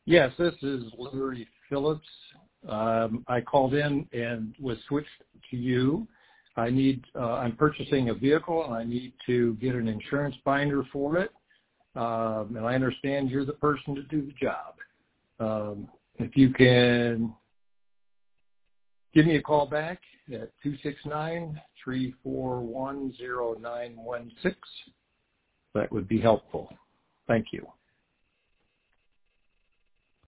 Yes, this is Larry Phillips. I called in and was switched to you. I'm purchasing a vehicle and I need to get an insurance binder for it. And I understand you're the person to do the job. If you can give me a call back at 269-341-0916, that would be helpful. Thank you.